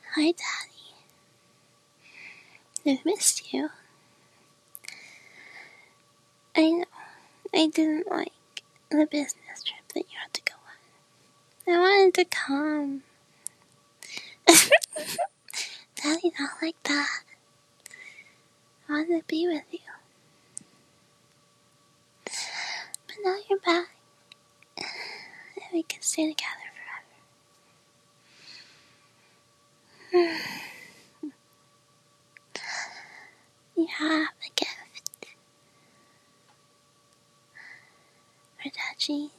Hi, Daddy. I've missed you. I know. I didn't like the business trip that you had to go on. I wanted to come. Daddy, not like that. I wanted to be with you. But now you're back. And we can stay together forever. You have a gift for Dad.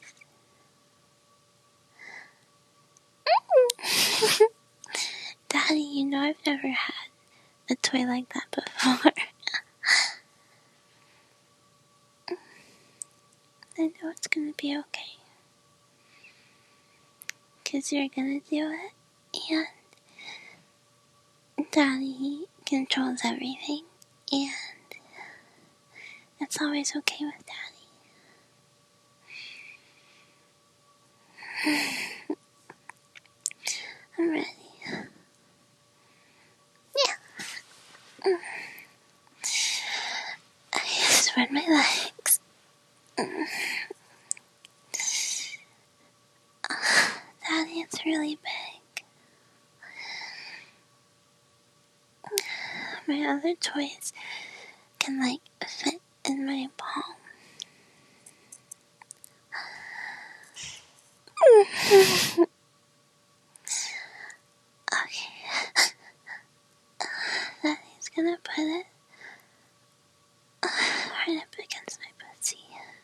Daddy, you know I've never had a toy like that before. I know it's gonna be okay. 'Cause you're gonna do it. And Daddy controls everything. And it's always okay with Daddy. I'm ready. Yeah. I spread my legs. Daddy, it's really big. My other toys can, fit in my palm. Okay. Daddy's gonna put it right up against my pussy.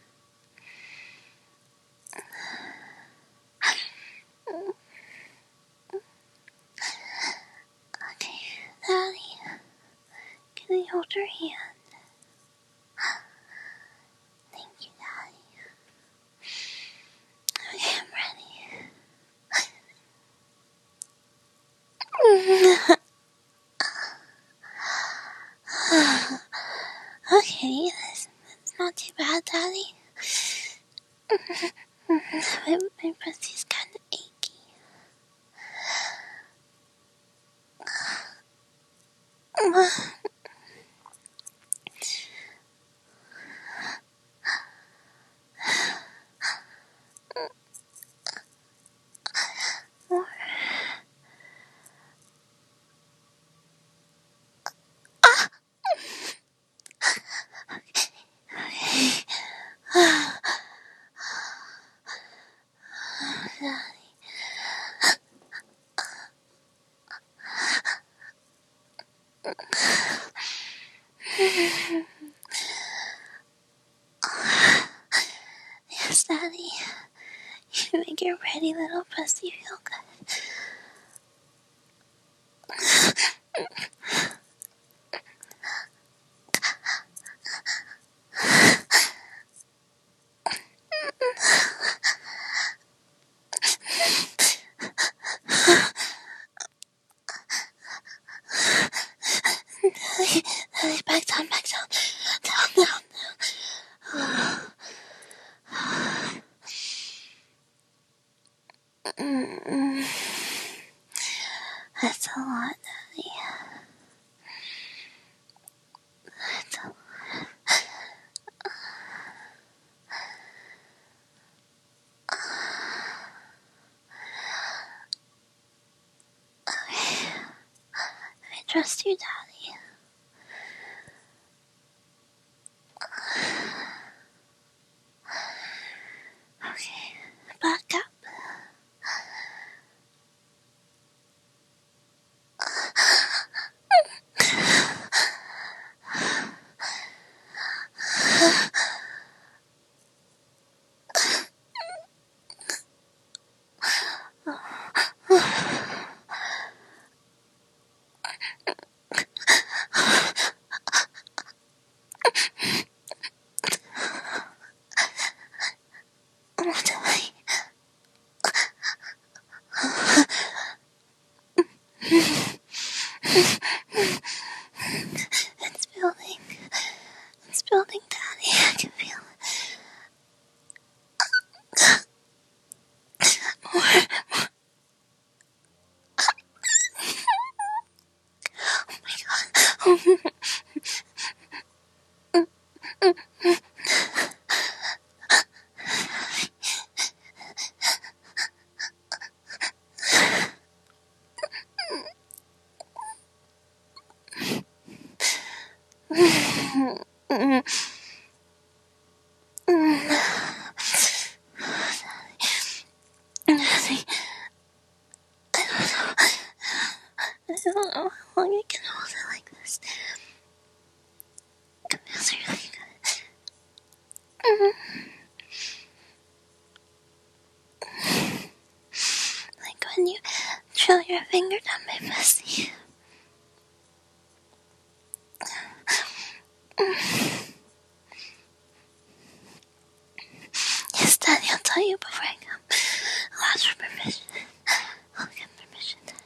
Okay, Daddy, can I hold your hand? Thank you, Daddy. Okay, I'm ready. Okay, that's not too bad, Daddy. My pussy's kind of achy. Yes, Daddy. You make your pretty little pussy feel good. Daddy, back down. Down. That's a lot, Daddy. That's a lot. Okay. I trust you, Daddy. Okay. Back up. Daddy. It's building, Daddy. I can feel it. More. I don't know how long I can hold it like this. It feels really good. Like when you trail your finger down my pussy. Yes, Daddy, I'll tell you before I come. I'll ask for permission. I'll get permission, Daddy.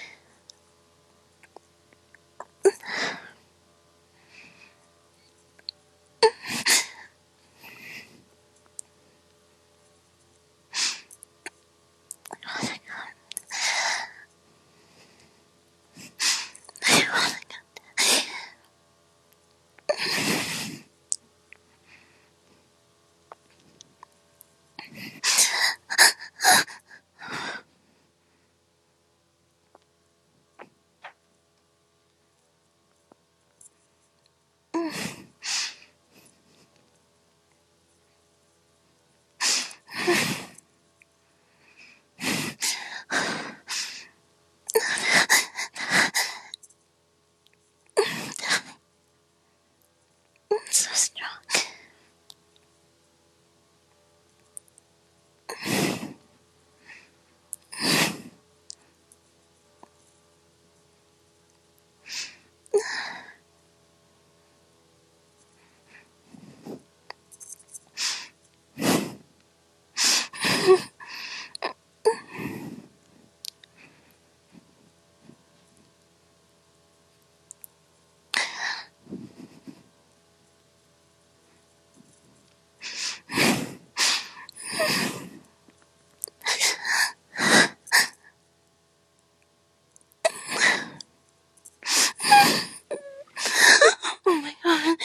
So strong. Oh my god.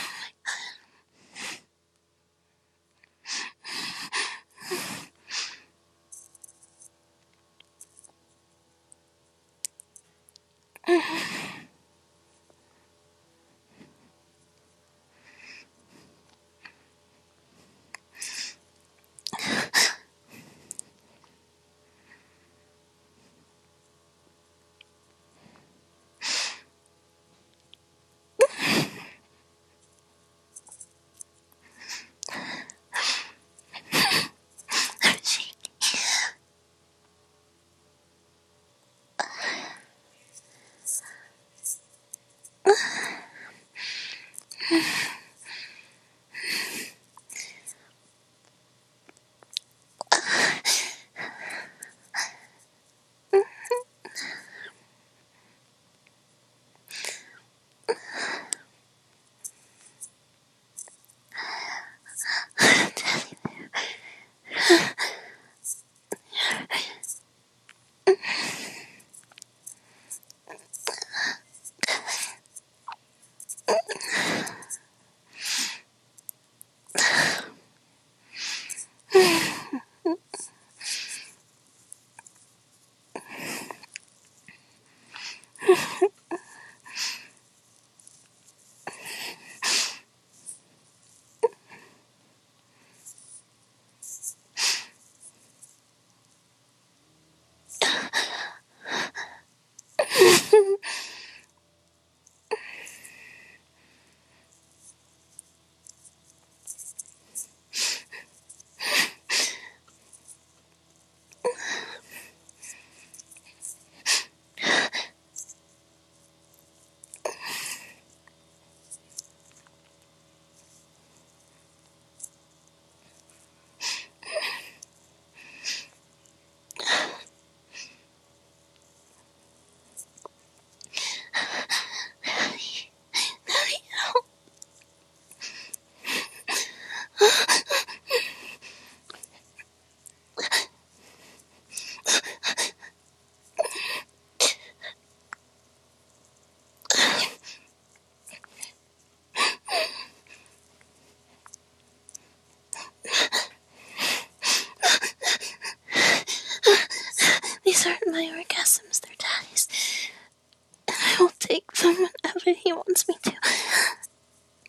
These aren't my orgasms, they're Daddy's. And I will take them whenever he wants me to.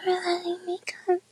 for letting me come.